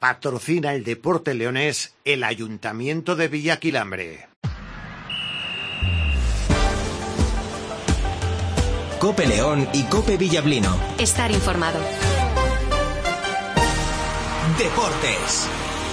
Patrocina el deporte leonés el Ayuntamiento de Villaquilambre. Cope León y Cope Villablino. Estar informado. Deportes.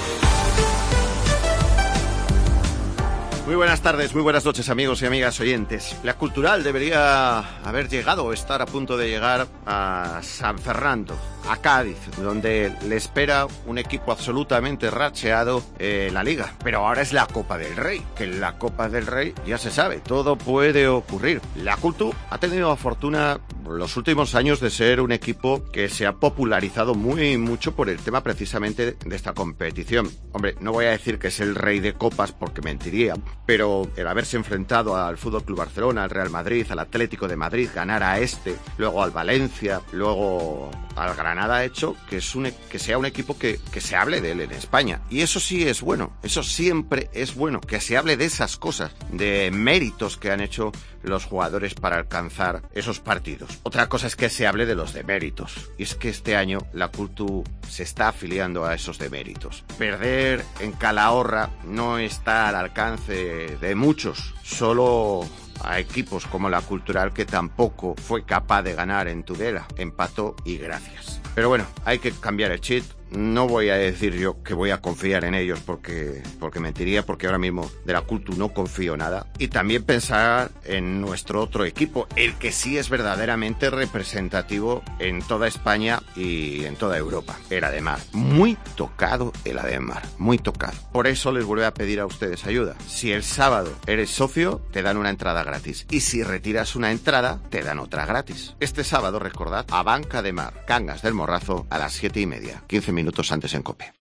Muy buenas tardes, muy buenas noches, amigos y amigas oyentes. La Cultural debería haber llegado o estar a punto de llegar a San Fernando, a Cádiz, donde le espera un equipo absolutamente racheado en la Liga. Pero ahora es la Copa del Rey, que en la Copa del Rey ya se sabe, todo puede ocurrir. La Cultu ha tenido la fortuna los últimos años de ser un equipo que se ha popularizado mucho por el tema precisamente de esta competición. Hombre, no voy a decir que es el rey de copas porque mentiría, pero el haberse enfrentado al FC Barcelona, al Real Madrid, al Atlético de Madrid, ganar a luego al Valencia, luego al Granada, ha hecho que sea un equipo que se hable de él en España. Y eso sí es bueno, eso siempre es bueno, que se hable de esas cosas, de méritos que han hecho los jugadores para alcanzar esos partidos. Otra cosa es que se hable de los deméritos, y es que este año la Cultu se está afiliando a esos deméritos. Perder en Calahorra no está al alcance de muchos, solo a equipos como la Cultural, que tampoco fue capaz de ganar en Tudela, empató y gracias. Pero bueno, hay que cambiar el chip. No voy a decir yo que voy a confiar en ellos porque mentiría, porque ahora mismo de la Cultu no confío nada. Y también pensar en nuestro otro equipo, el que sí es verdaderamente representativo en toda España y en toda Europa, el Ademar. Muy tocado el Ademar, muy tocado. Por eso les vuelvo a pedir a ustedes ayuda. Si el sábado eres socio, te dan una entrada gratis. Y si retiras una entrada, te dan otra gratis. Este sábado, recordad, Abanca de Mar, Cangas del Morrazo, a las 7:30. 15 minutos antes en COPE.